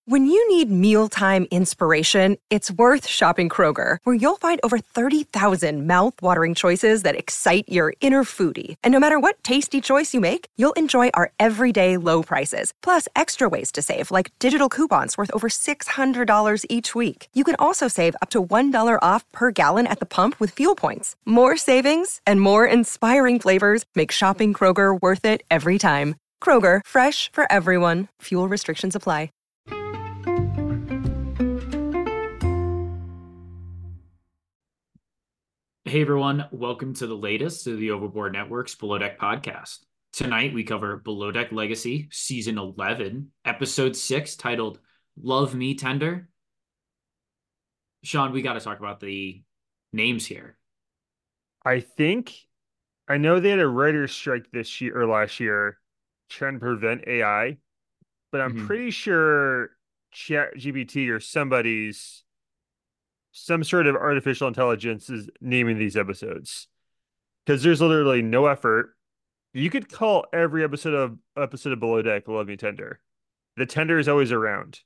When you need mealtime inspiration, it's worth shopping Kroger, where you'll find over 30,000 mouth-watering choices that excite your inner foodie. And no matter what tasty choice you make, you'll enjoy our everyday low prices, plus extra ways to save, like digital coupons worth over $600 each week. You can also save up to $1 off per gallon at the pump with fuel points. More savings and more inspiring flavors make shopping Kroger worth it every time. Kroger, fresh for everyone. Fuel restrictions apply. Hey everyone, welcome to the latest of the Overboard Network's Below Deck podcast. Tonight we cover Below Deck Legacy, Season 11, Episode 6, titled Love Me Tender. Sean, we got to talk about the names here. I know they had a writer's strike this year or last year trying to prevent AI, but I'm pretty sure ChatGPT or some sort of artificial intelligence is naming these episodes because there's literally no effort. You could call every episode of Below Deck Love Me Tender. The tender is always around.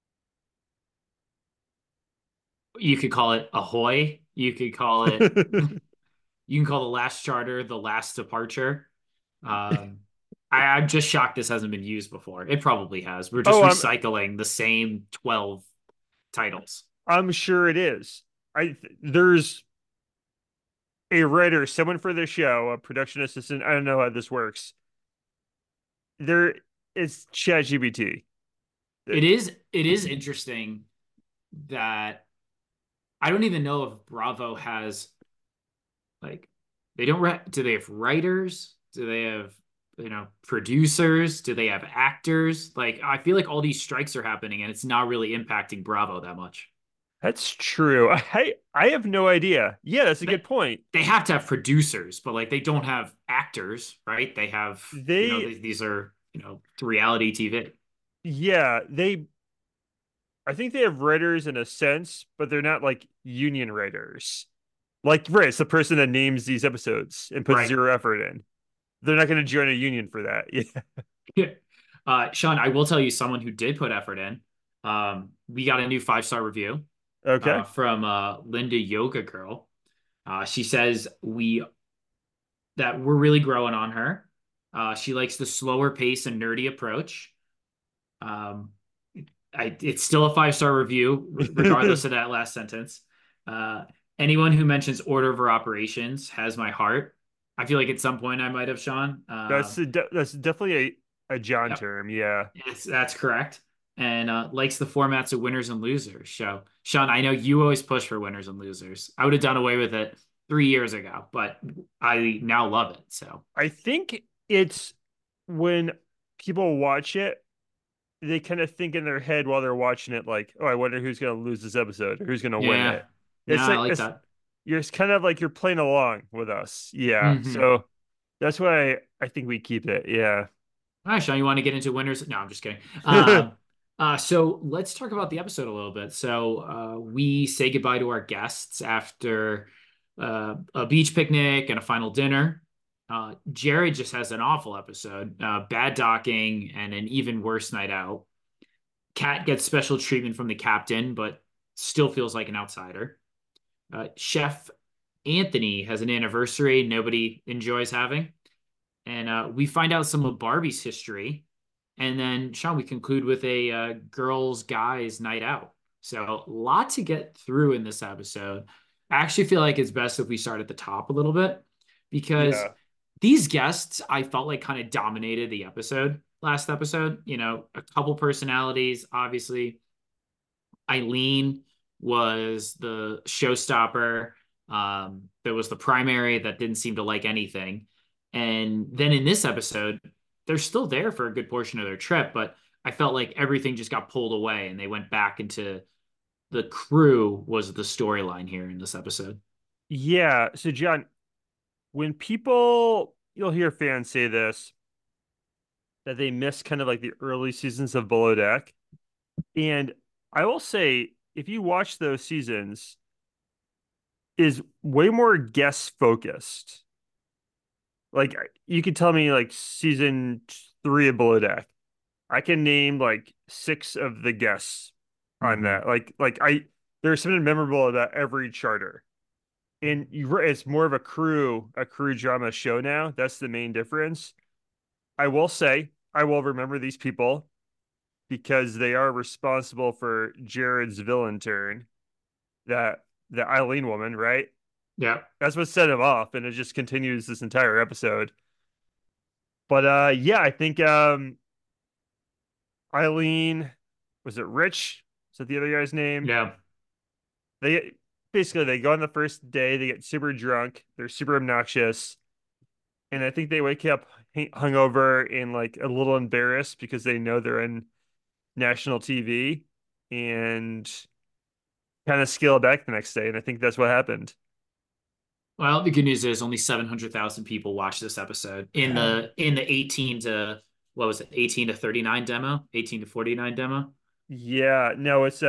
You could call it Ahoy. You could call it, you can call the last charter the last departure. I'm just shocked this hasn't been used before. It probably has. We're just recycling the same 12 titles. I'm sure it is. There's a writer, someone for the show, a production assistant. I don't know how this works. There is ChatGPT. It is interesting that I don't even know if Bravo has they don't do they have writers? Do they have producers? Do they have actors? I feel like all these strikes are happening and it's not really impacting Bravo that much. That's true. I have no idea. Yeah, that's a good point. They have to have producers, but they don't have actors, right? They have these are reality TV. Yeah, I think they have writers in a sense, but they're not like union writers. Right, it's the person that names these episodes and puts zero effort in. They're not going to join a union for that. Yeah. Sean, I will tell you someone who did put effort in. We got a new 5-star review. Okay. From Linda Yoga Girl. She says that we're really growing on her. She likes the slower pace and nerdy approach. It's still a 5-star review, regardless of that last sentence. Anyone who mentions order of her operations has my heart. I feel like at some point I might have, Sean. That's definitely a John term. Yeah. Yes, that's correct. And likes the formats of winners and losers. So, Sean, I know you always push for winners and losers. I would have done away with it 3 years ago, but I now love it. So I think it's when people watch it, they kind of think in their head while they're watching it, like, oh, I wonder who's going to lose this episode or who's going to win it. I like that. It's kind of like you're playing along with us. Yeah. So that's why I think we keep it. Yeah. All right, Sean, you want to get into winners? No, I'm just kidding. So let's talk about the episode a little bit. So we say goodbye to our guests after a beach picnic and a final dinner. Jared just has an awful episode, bad docking and an even worse night out. Kat gets special treatment from the captain, but still feels like an outsider. Chef Anthony has an anniversary nobody enjoys having. And we find out some of Barbie's history. And then, Sean, we conclude with a girls, guys night out. So a lot to get through in this episode. I actually feel like it's best if we start at the top a little bit because these guests, I felt like kind of dominated the last episode. A couple personalities, obviously. Eileen was the showstopper. There was the primary that didn't seem to like anything. And then in this episode, they're still there for a good portion of their trip, but I felt like everything just got pulled away and they went back into the crew was the storyline here in this episode. Yeah. So, John, you'll hear fans say this, that they miss kind of like the early seasons of Below Deck. And I will say, if you watch those seasons, is way more guest focused. Like you could tell me like season 3 of Below Deck I can name like six of the guests on Hmm. that. There's something memorable about every charter. And it's more of a crew drama show now. That's the main difference. I will say, I will remember these people because they are responsible for Jared's villain turn. That the Eileen woman, right? Yeah. That's what set him off, and it just continues this entire episode. But yeah, I think Eileen, was it Rich? Is that the other guy's name? Yeah. They basically they go on the first day, they get super drunk, they're super obnoxious, and I think they wake up hungover and like a little embarrassed because they know they're in national TV and kind of scale back the next day. And I think that's what happened. Well, the good news is only 700,000 people watched this episode in the 18 to what was it? 18 to 39 demo, 18 to 49 demo. Yeah, no, it's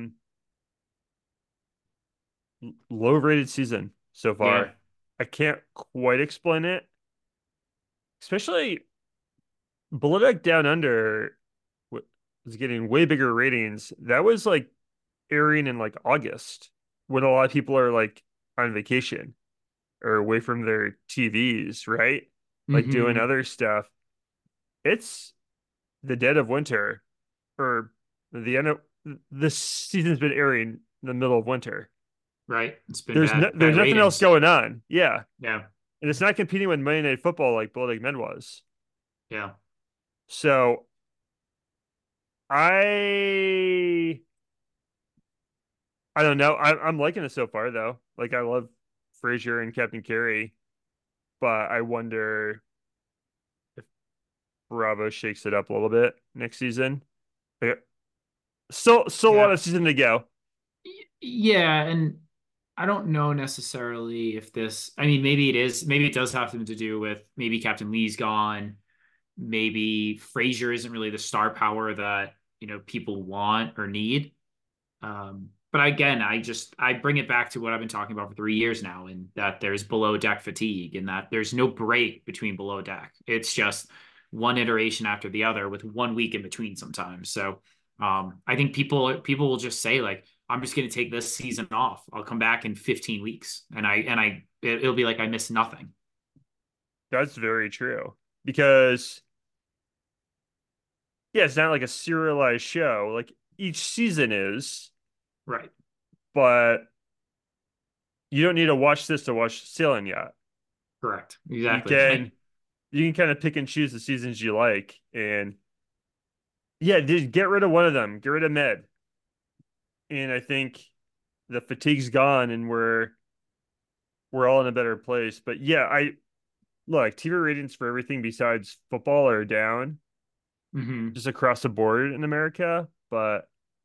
low rated season so Yeah. far. I can't quite explain it, especially Below Deck Down Under was getting way bigger ratings. That was like airing in like August when a lot of people are like on vacation or away from their TVs, right? Like doing Hmm. other stuff. It's the dead of winter or the end of this season's been airing in the middle of winter. Right. It's been bad, There's bad nothing else ratings. going on. Yeah. Yeah. And it's not competing with Monday Night Football like Below Deck Men was. Yeah. So I I don't know. I'm liking it so far though. Like I love Frasier and Captain Carey, but I wonder if Bravo shakes it up a little bit next season. Like, still a lot Yeah. of season to go. Yeah. And I don't know necessarily if this, I mean, maybe it is, maybe it does have something to do with maybe Captain Lee's gone. Maybe Frasier isn't really the star power that, people want or need. But again, I bring it back to what I've been talking about for 3 years now, and that there's below deck fatigue, and that there's no break between below deck. It's just one iteration after the other with 1 week in between sometimes. So I think people will just say like, I'm just going to take this season off. I'll come back in 15 weeks, it'll be like I missed nothing. That's very true. Because yeah, it's not like a serialized show. Like each season is, Right. but you don't need to watch this to watch Sailing Yacht. Correct. You Exactly. can you can kind of pick and choose the seasons you like. And yeah, dude, get rid of one of them. Get rid of Med. And I think the fatigue's gone and we're all in a better place. But yeah, I look, TV ratings for everything besides football are down Hmm. just across the board in America. But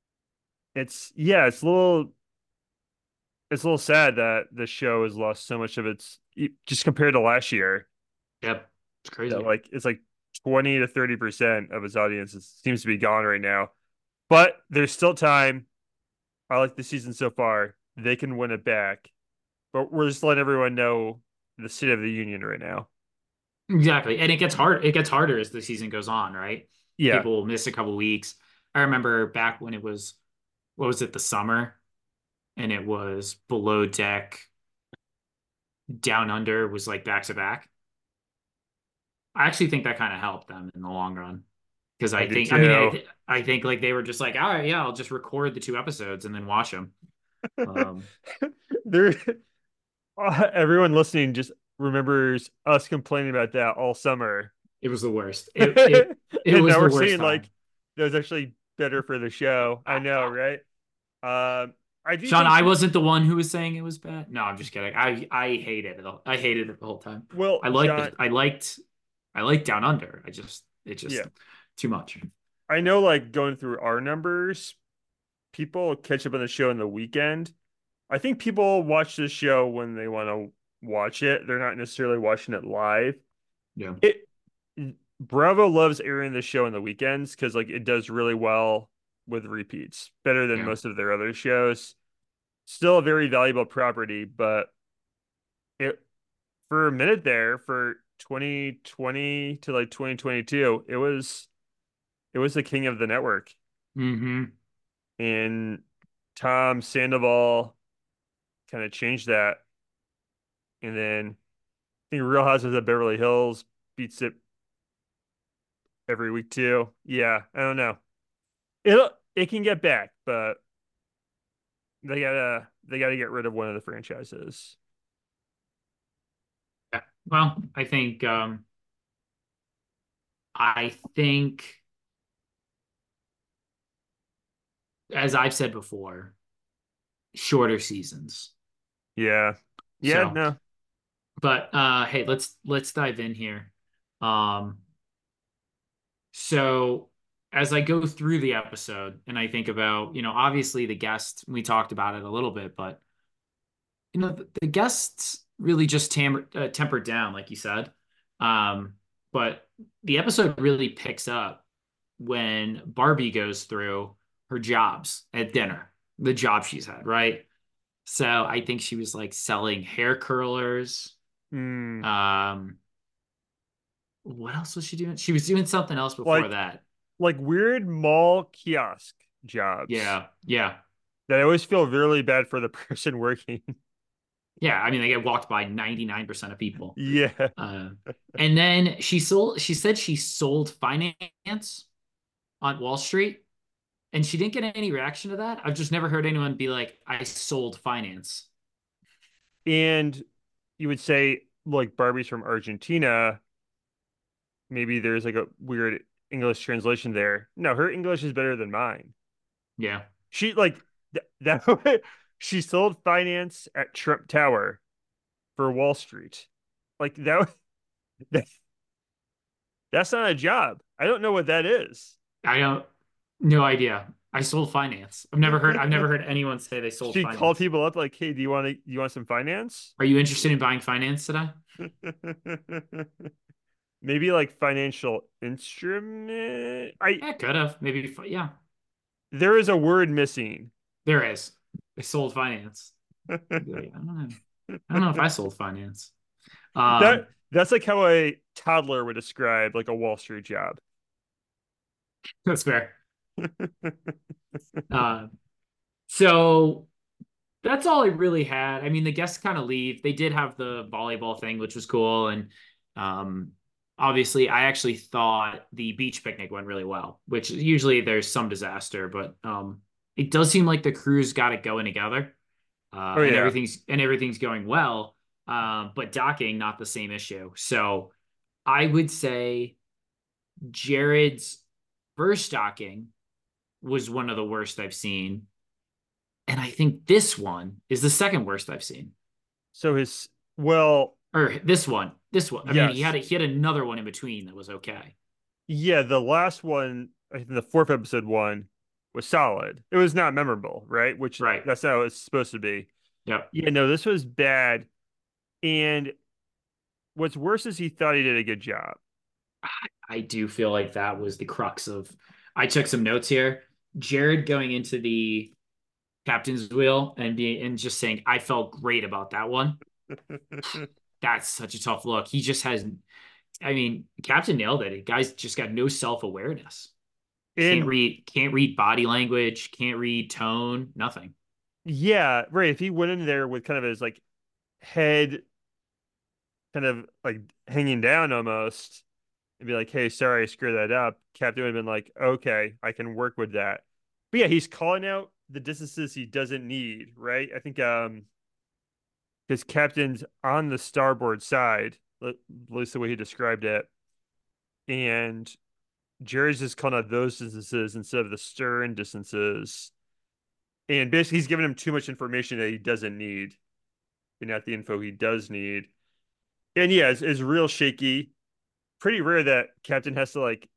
yeah, it's a little sad that the show has lost so much of its just compared to last year. Yep. It's That crazy. like it's like 20 to 30% of its audience seems to be gone right now. But there's still time. I like the season so far. They can win it back. But we're just letting everyone know the state of the union right now. Exactly. And it gets harder as the season goes on, right? Yeah. People will miss a couple weeks. I remember back when it was, what was it, the summer, and it was below deck, down under was like back to back. I actually think that kind of helped them in the long run. Because I I do think, I mean, too. I think like they were just like, all right, yeah, I'll just record the two episodes and then watch them. Um, There, everyone listening just remembers us complaining about that all summer. it was the worst. It And was now the we're worst saying like time. that was actually better for the show. I know, right? I do Sean, think I wasn't the one who was saying it was bad. No, I'm just kidding. I hated it. I hated it the whole time. well, I liked John, it. I liked Down Under. It yeah. just too much. I know like going through our numbers, people catch up on the show in the weekend. I think people watch this show when they want to watch it. They're not necessarily watching it live. Yeah. It Bravo loves airing the show on the weekends because like it does really well with repeats, better than Yeah. most of their other shows. Still a very valuable property, but it for a minute there for 2020 to like 2022, it was the king of the network. Mm-hmm. And Tom Sandoval kind of changed that. And then I think Real Houses of Beverly Hills beats it every week too. Yeah, I don't know. It can get back, but they gotta get rid of one of the franchises. Yeah. Well, I think as I've said before, shorter seasons. Yeah. Yeah, So, no. but hey, let's dive in here. Um, so as I go through the episode and I think about, obviously the guests, we talked about it a little bit, but the guests really just tempered down, like you said. Um, but the episode really picks up when Barbie goes through her jobs at dinner, the job she's had, right? So I think she was like selling hair curlers. Mm, Um, what else was she doing? She was doing something else before like that. like weird mall kiosk jobs Yeah, yeah, that I always feel really bad for the person working. yeah. I mean, they get walked by 99% of people. Yeah. Uh, and then she said she sold finance on Wall Street, and she didn't get any reaction to that. I've just never heard anyone be like, I sold finance. And you would say like Barbie's from Argentina, maybe there's like a weird English translation there. No, her English is better than mine. Yeah. She like that she sold finance at Trump Tower for Wall Street. Like that that's not a job. I don't know what that is. I don't, no idea. I sold finance. I've never heard anyone say they sold She called finance. people up like, "Hey, you want some finance?" Are you interested in buying finance today? Maybe like financial instrument. I Yeah, could have. Maybe, yeah, There is a word missing. there is. I sold finance. I'd be like, I don't know. I don't know if I sold finance. That's like how a toddler would describe like a Wall Street job. That's fair. Uh, so that's all I really had. I mean, the guests kind of leave. They did have the volleyball thing, which was cool. And um, obviously, I actually thought the beach picnic went really well, which usually there's some disaster, but it does seem like the crew's got it going together. Oh And yeah. everything's going well. But docking, not the same issue. So I would say Jared's first docking was one of the worst I've seen. And I think this one is the second worst I've seen. So his well, Or this one. This one. I mean, yes. he had another one in between that was okay. Yeah, the last one, I think the fourth episode one was solid. It was not memorable, right? Which Right. that's how it's supposed to be. Yep. Yeah, no, this was bad. And what's worse is he thought he did a good job. I do feel like that was the crux of I took some notes here. Jared going into the captain's wheel and just saying I felt great about that one. That's such a tough look. He just has I mean, Captain nailed it. Guy's just got no self-awareness. And Can't read body language, can't read tone, nothing. yeah, right. If he went in there with kind of his like head kind of like hanging down almost and be like, hey, sorry, I screwed that up, Captain would have been like, okay, I can work with that. But yeah, he's calling out the distances he doesn't need, right? I think his captain's on the starboard side, at least the way he described it. And Jerry's just calling out those distances instead of the stern distances. And basically he's giving him too much information that he doesn't need, and not the info he does need. And yeah, it's real shaky. Pretty rare that captain has to like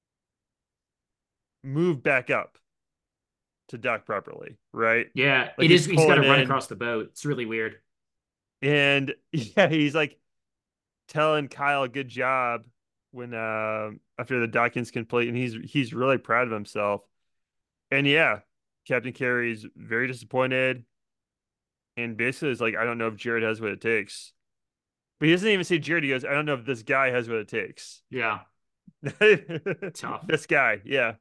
move back up to dock properly, right? Yeah, Like it he's is. He's got to pulling run in across the boat. It's really weird. and yeah, he's like telling Kyle good job when after the docking's complete, and he's really proud of himself. And yeah, Captain Carey's very disappointed and basically is like, I don't know if Jared has what it takes. But he doesn't even say Jared. He goes, I don't know if this guy has what it takes. Yeah. Tough. This guy, yeah.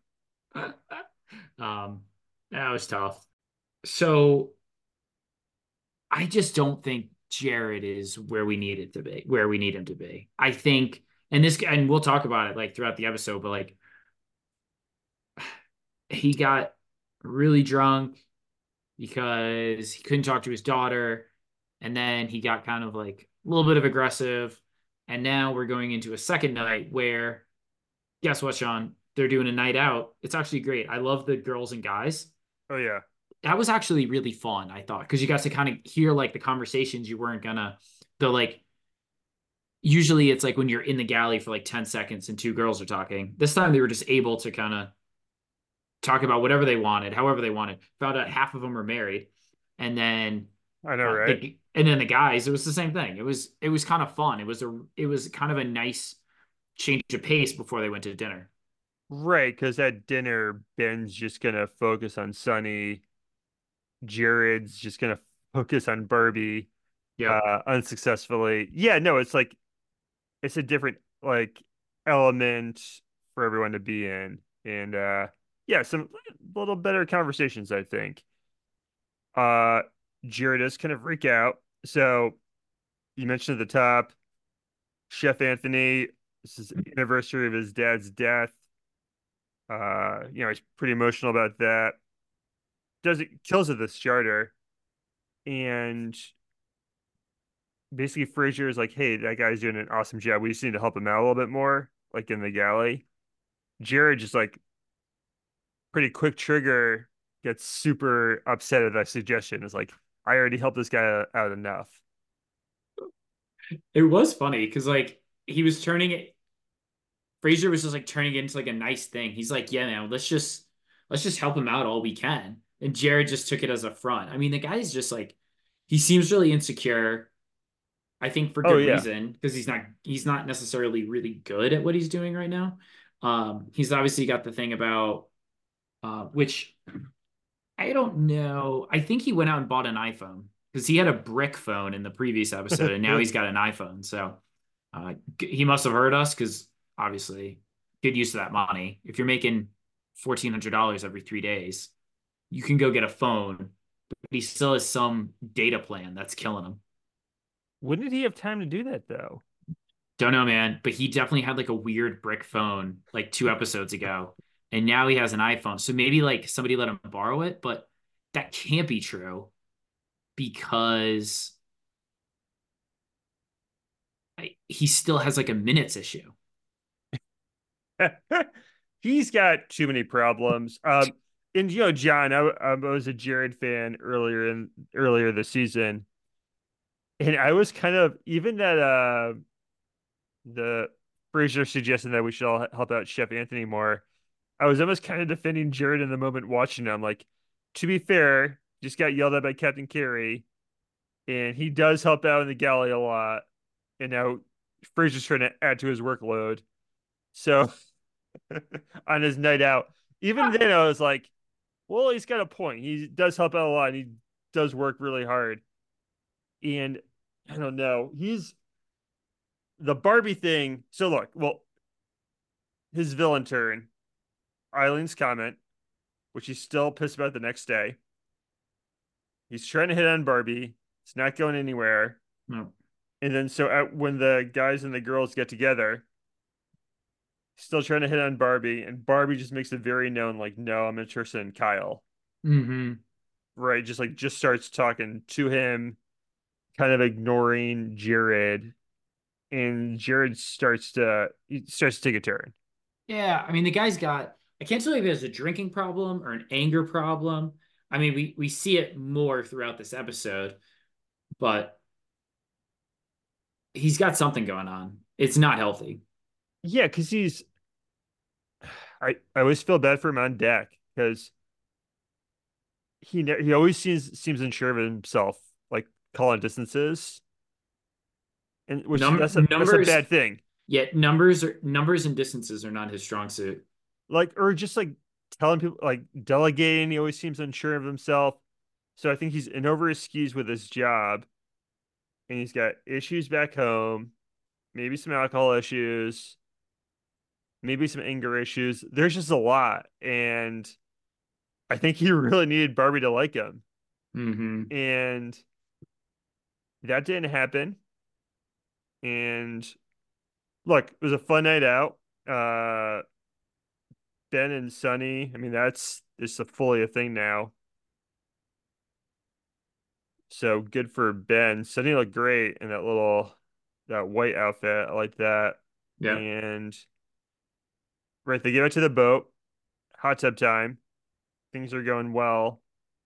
Um, that was tough. So I just don't think Jared is where we need it to be, where we need him to be. I think, and we'll talk about it like throughout the episode, but like he got really drunk because he couldn't talk to his daughter, and then he got kind of like a little bit of aggressive, and now we're going into a second night where guess what, Sean? They're doing a night out. It's actually great. I love the girls and guys. Oh yeah. That was actually really fun, I thought, because you got to kind of hear like the conversations you weren't gonna the like usually it's like when you're in the galley for like 10 seconds and two girls are talking. This time they were just able to kind of talk about whatever they wanted, however they wanted. Found out half of them were married. And then I know, right? the guys, it was the same thing. It was kind of fun. It was kind of a nice change of pace before they went to dinner. Right, because at dinner, Ben's just gonna focus on Sunny. Jared's just gonna focus on Barbie, Yep. unsuccessfully. Yeah, no, it's like it's a different like element for everyone to be in. And yeah, some little better conversations, I think. Uh Jared does kind of freak out. So you mentioned at the top, Chef Anthony, this is the anniversary of his dad's death. He's pretty emotional about that. Does it kills it the starter, and basically Frazier is like, "Hey, that guy's doing an awesome job. We just need to help him out a little bit more, like in the galley." Jared just like pretty quick trigger gets super upset at that suggestion. It's like, I already helped this guy out enough. It was funny because like he was turning it Frazier was just like turning it into like a nice thing. He's like, yeah, man, let's just help him out all we can. And Jared just took it as a front. I mean, the guy's just like he seems really insecure. I think for Oh good yeah. reason because he's not necessarily really good at what he's doing right now. He's obviously got the thing about which I don't know. I think he went out and bought an iPhone because he had a brick phone in the previous episode, and now he's got an iPhone. So he must have heard us because obviously good use of that money. If you're making $1,400 every 3 days, you can go get a phone, but he still has some data plan that's killing him. When did he have time to do that though? Don't know, man, but he definitely had like a weird brick phone like 2 episodes ago, and now he has an iPhone. So maybe like somebody let him borrow it, but that can't be true because he still has like a minutes issue. He's got too many problems. And John, I was a Jared fan earlier this season, and I was kind of even that the Fraser suggesting that we should all help out Chef Anthony more. I was almost kind of defending Jared in the moment watching him. Like, to be fair, just got yelled at by Captain Carey, and he does help out in the galley a lot. And now Fraser's trying to add to his workload. So on his night out, even then, I was like, well, he's got a point. He does help out a lot, and he does work really hard. And I don't know, he's the Barbie thing. So look, well, his villain turn, Eileen's comment, which he's still pissed about the next day. He's trying to hit on Barbie. It's not going anywhere. No. And then when the guys and the girls get together, he's still trying to hit on Barbie, and Barbie just makes it very known, like, no, I'm interested in Kyle. Mm-hmm. Right? Just starts talking to him, kind of ignoring Jared, and Jared starts to take a turn. Yeah, I mean the guy's got I can't tell you if he has a drinking problem or an anger problem. I mean we see it more throughout this episode, but he's got something going on. It's not healthy. Yeah, because I always feel bad for him on deck because he always seems unsure of himself, like calling distances, and which that's a Numbers, bad thing. yeah, numbers and distances are not his strong suit. Like, or just like telling people, like delegating. He always seems unsure of himself. So I think he's in over his skis with his job, and he's got issues back home, maybe some alcohol issues. maybe some anger issues. There's just a lot. And I think he really needed Barbie to like him. Hmm. And that didn't happen. And look, it was a fun night out. Ben and Sunny, I mean, that's it's a fully a thing now. So good for Ben. Sunny looked great in that white outfit. I like that. Yeah. And right, they get out to the boat, hot tub time. Things are going well.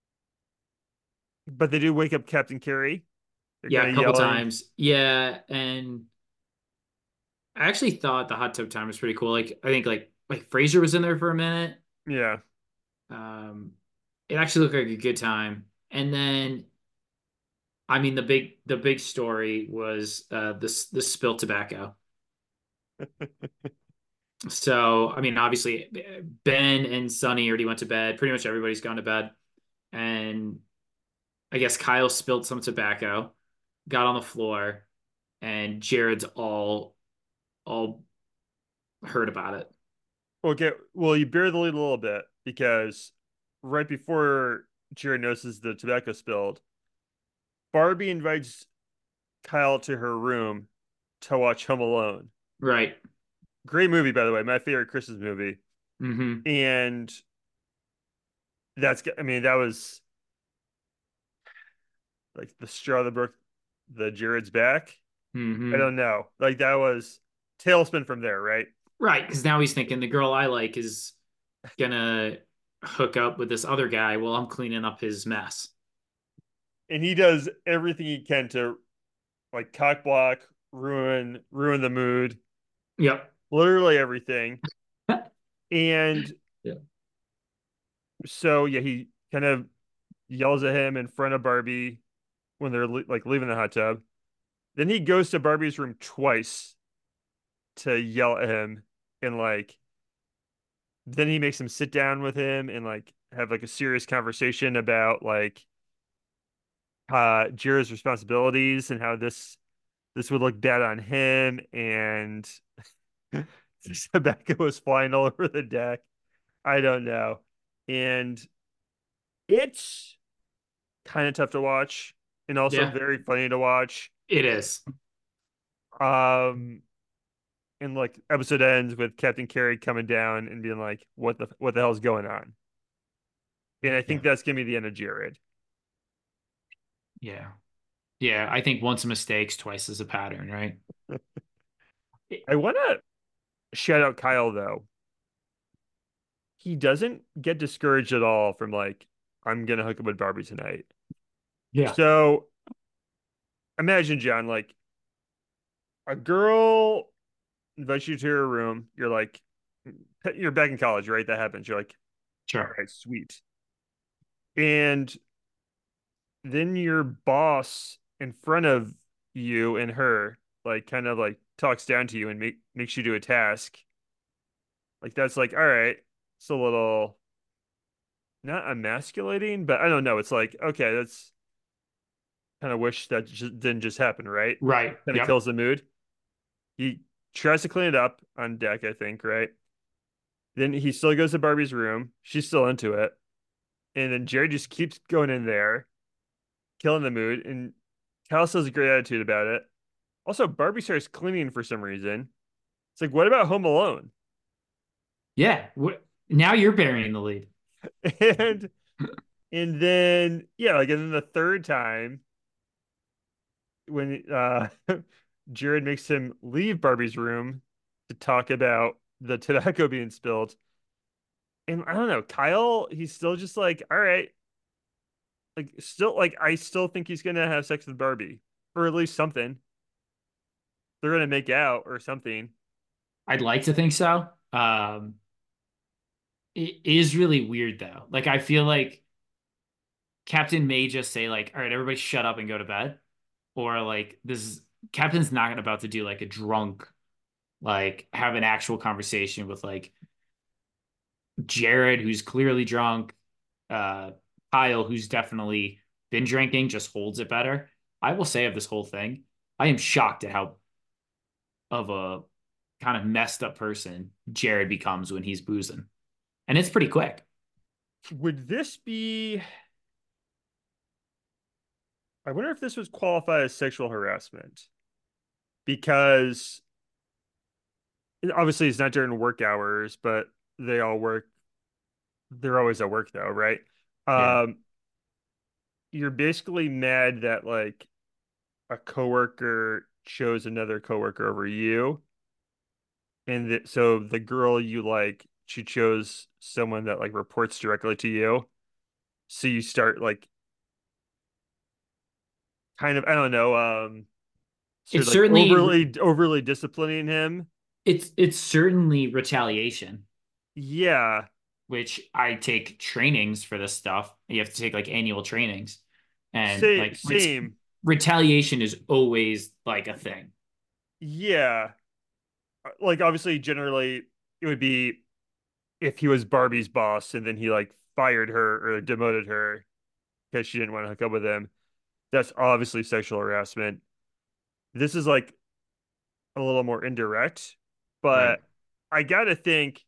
But they do wake up Captain Carey. They're Yeah, kind a of couple yelling. times. Yeah, and I actually thought the hot tub time was pretty cool. Like I think like Fraser was in there for a minute. Yeah. Um, it actually looked like a good time. And then I mean the big story was the spilled tobacco. So I mean obviously Ben and Sonny already went to bed. Pretty much everybody's gone to bed. And I guess Kyle spilled some tobacco, got on the floor, and Jared's all heard about it. Okay. Well, you bear the lead a little bit because right before Jared notices the tobacco spilled, Barbie invites Kyle to her room to watch Home Alone. Right. Great movie, by the way. My favorite Christmas movie. Hmm. And I mean, that was like the straw that broke the Jared's back. I Hmm. don't know. Like that was tailspin from there, right? Right, because now he's thinking the girl I like is gonna hook up with this other guy while I'm cleaning up his mess. And he does everything he can to like cock block, ruin the mood, Yep. literally everything. And Yeah. so yeah, he kind of yells at him in front of Barbie when they're like leaving the hot tub. Then he goes to Barbie's room twice to yell at him and like then he makes him sit down with him and like have like a serious conversation about like Jira's responsibilities and how this would look bad on him and tobacco was flying all over the deck. I don't know. And it's kind of tough to watch and also Yeah, very funny to watch. it is. Um and like episode ends with Captain Carey coming down and being like, what the hell's going on? And I Yeah. think that's gonna be the end of Jared. Yeah. Yeah. I think once a mistake's twice is a pattern, right? I wanna shout out Kyle though. He doesn't get discouraged at all from like, I'm gonna hook up with Barbie tonight. Yeah. So imagine, John, like a girl invites you to her room. You're back in college, right? That happens. You're like, all Sure. right, sweet. And then your boss in front of you and her, like, kind of like talks down to you and makes you do a task. Like, that's like, all right, it's a little not emasculating, but I don't know. It's like, okay, that's kind of wish that didn't just happen, right? Right. Kind of Yep. kills the mood. He tries to clean it up on deck, I think, right? Then he still goes to Barbie's room. She's still into it. And then Jerry just keeps going in there, killing the mood. And Cal still has a great attitude about it. Also, Barbie starts cleaning for some reason. It's like, what about Home Alone? Yeah. Now you're burying the lead. And and then yeah, like and then the third time when Jared makes him leave Barbie's room to talk about the tobacco being spilled. And I don't know, Kyle, he's still just like, all right, like still like I still think he's gonna have sex with Barbie. Or at least something. They're gonna make out or something. I'd like to think so. It is really weird though. Like I feel like Captain may just say like, "All right, everybody shut up and go to bed," or like this is Captain's not about to do like a drunk like have an actual conversation with like Jared, who's clearly drunk, uh, Kyle, who's definitely been drinking, just holds it better. I will say of this whole thing, I am shocked at how of a kind of messed up person Jared becomes when he's boozing. And it's pretty quick. Would this be? I wonder if this would qualify as sexual harassment because obviously it's not during work hours, but they all work. They're always at work though, right? Yeah. Um, you're basically mad that like a coworker chose another coworker over you, and so the girl you like, she chose someone that like reports directly to you. So you start like kind of, I don't know, sort It's of like certainly overly disciplining him. it's certainly retaliation, Yeah, which I take trainings for this stuff. You have to take like annual trainings. And same, like same. retaliation is always like a thing. Yeah, like obviously, generally, it would be if he was Barbie's boss and then he like fired her or demoted her because she didn't want to hook up with him. That's obviously sexual harassment. This is like a little more indirect, Right. but I gotta think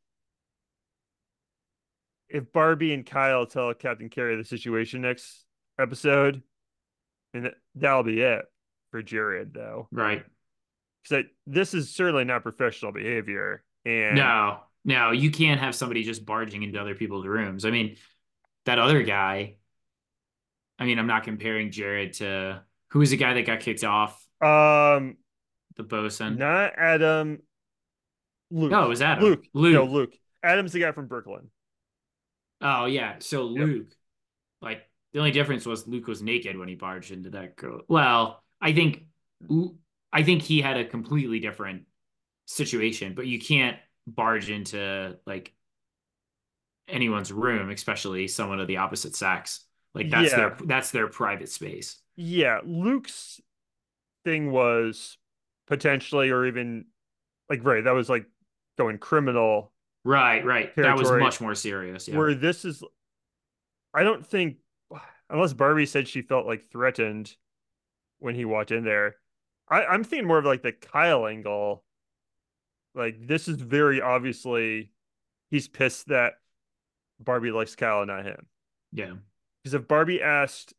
if Barbie and Kyle tell Captain Carey the situation next episode, and that'll be it for Jared, though. Right. Because this is certainly not professional behavior. And No, no, you can't have somebody just barging into other people's rooms. I mean, that other guy, I mean, I'm not comparing Jared to who was the guy that got kicked off, um, the bosun. not Adam, No, Luke. it was Adam. Luke. No, Luke. Luke. Adam's the guy from Brooklyn. Oh, yeah. So Yep. Luke, like, the only difference was Luke was naked when he barged into that girl. Well, I think he had a completely different situation, but you can't barge into like anyone's room, especially someone of the opposite sex. Like Yeah. that's their private space. Yeah. Luke's thing was potentially, or even like, right, that was like going criminal Right, right. That was territory, much more serious. Yeah. where this is, I don't think, unless Barbie said she felt like threatened when he walked in there. I'm thinking more of like the Kyle angle. Like this is very obviously he's pissed that Barbie likes Kyle and not him. Yeah. Because if Barbie asked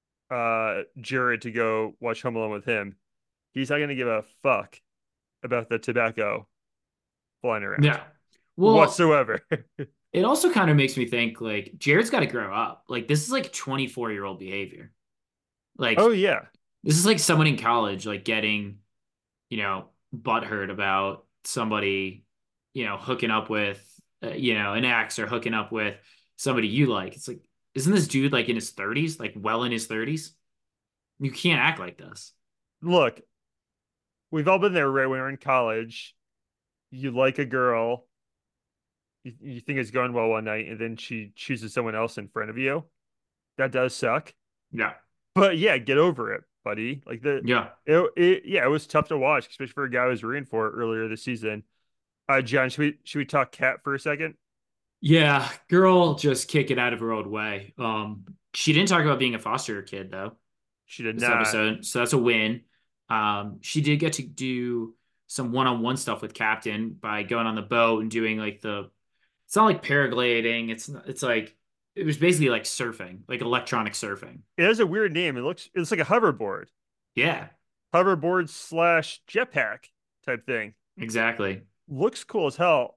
Jared to go watch Home Alone with him, he's not gonna give a fuck about the tobacco flying around Yeah. Well, whatsoever. it also kind of makes me think like Jared's got to grow up. Like this is like 24-year-old behavior. Oh Like yeah. this is like someone in college like getting, butthurt about somebody, hooking up with, an ex or hooking up with somebody you like. It's like, isn't this dude like in his 30s, like well in his 30s? You can't act like this. Look, we've all been there right when we're in college. You like a girl, you think it's going well one night, and then she chooses someone else in front of you. That does suck. Yeah. But yeah, get over it, buddy. Like Yeah. yeah, it was tough to watch, especially for a guy who was rooting for it earlier this season. John, should we talk Cat for a second? Yeah. Girl just kick it out of her old way. She didn't talk about being a foster kid though, She did this not. episode. So that's a win. She did get to do some one-on-one stuff with Captain by going on the boat and doing like it's not like paragliding. It's like it was basically like surfing, like electronic surfing. It has a weird name. It's like a Yeah, hoverboard slash jetpack type thing. exactly. Looks cool as hell.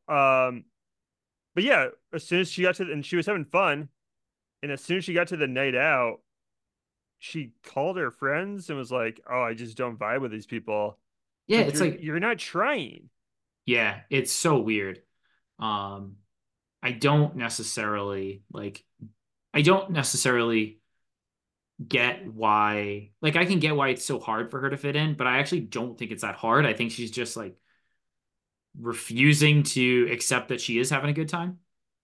But yeah, as soon as she got to, and she was having fun, and as soon as she got to the night out, she called her friends and was like, "Oh, I just don't vibe with these people." It's Yeah, like it's like you're not trying. yeah, it's so weird. Um, I don't necessarily like I don't necessarily get why like I can get why it's so hard for her to fit in, but I actually don't think it's that hard. I think she's just like refusing to accept that she is having a good time.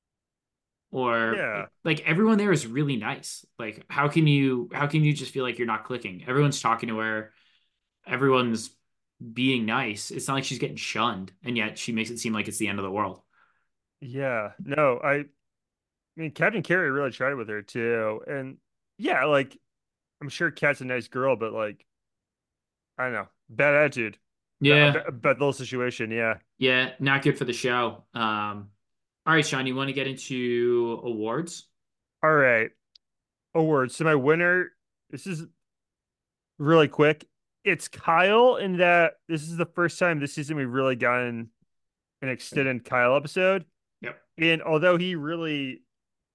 Or Yeah, like everyone there is really nice. Like how can you just feel like you're not clicking? Everyone's talking to her, everyone's being nice. It's not like she's getting shunned, and yet she makes it seem like it's the end of the world. yeah. No, I mean Captain Carey really tried with her too, and yeah, like I'm sure Kat's a nice girl, but like I don't know, bad attitude, Yeah. bad little situation. Yeah, Yeah, not good for the show. All right, Sean, you want to get into awards? All right, awards. So my winner, this is really quick. It's Kyle in that this is the first time this season we've really gotten an extended Kyle episode. Yep. And although he really,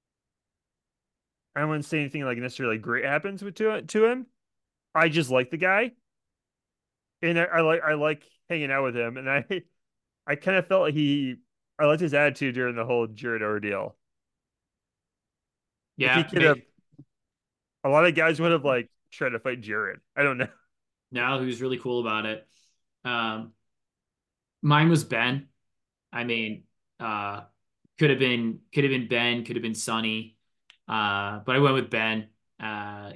I wouldn't say anything like necessarily great happens to him. I just like the guy, and I like hanging out with him, and I kind of felt like I liked his attitude during the whole Jared ordeal. Like he Yeah. could have, a lot of guys would have like tried to fight Jared. I don't know. No, he was really cool about it. Um, Mine was Ben. I mean, uh, could have been Ben, could have been Sonny. But I went with Ben. Uh,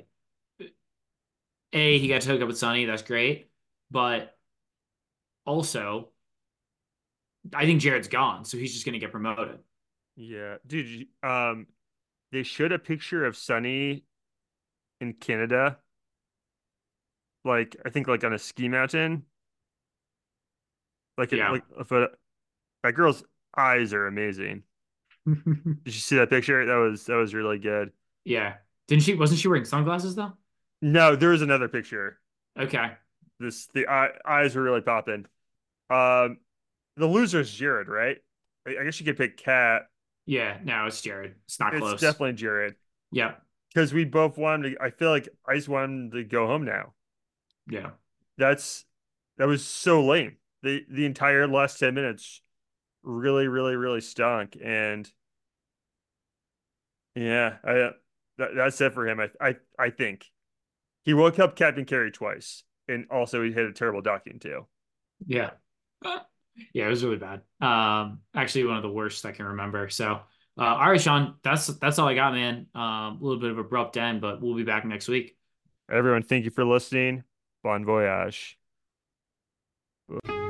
he got to hook up with Sonny. That's great. But also, I think Jared's gone, so he's just going to get promoted. Yeah, dude. They showed a picture of Sunny in Canada, like I think like on a ski mountain, Yeah. like a photo. That girl's eyes are amazing. Did you see that picture? That was really good. Yeah. Didn't she, wasn't she wearing sunglasses though? No, there was another picture. Okay. Eyes were really popping. Um, the loser's Jared, right? I guess you could pick Cat. Yeah, no, it's Jared. It's not It's close. definitely Jared Yep. because we both wanted to. I feel like I just wanted him to go home now. Yeah. That's that was so lame. The entire last 10 minutes really, really, really stunk. And yeah, that's it for him. I think he woke up Captain Carey twice, and also he hit a terrible docking too. Yeah. Yeah, it was really bad. Actually one of the worst I can remember. So, all right, Sean, that's all I got, man. A little bit of abrupt end, but we'll be back next week. Everyone, thank you for listening. Bon voyage.